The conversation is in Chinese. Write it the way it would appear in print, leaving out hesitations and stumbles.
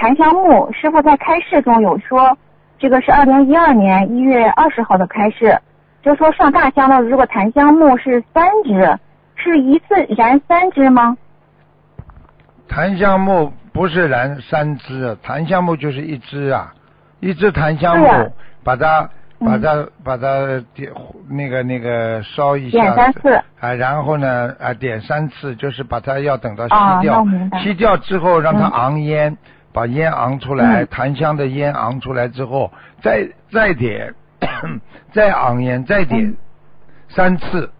檀香木，师傅在开示中有说，这个是2012年1月20号的开示，就说上大香的如果檀香木是3支，是一次燃3支吗？ 檀香木不是燃3支，檀香木就是一支啊，一支檀香木，把它点那个烧一下， 点3次啊，然后呢点3次，就是把它要等到熄掉，熄掉之后让它昂烟，把烟昂出来，檀香的烟昂出来之后，再点，再昂烟，再点3次，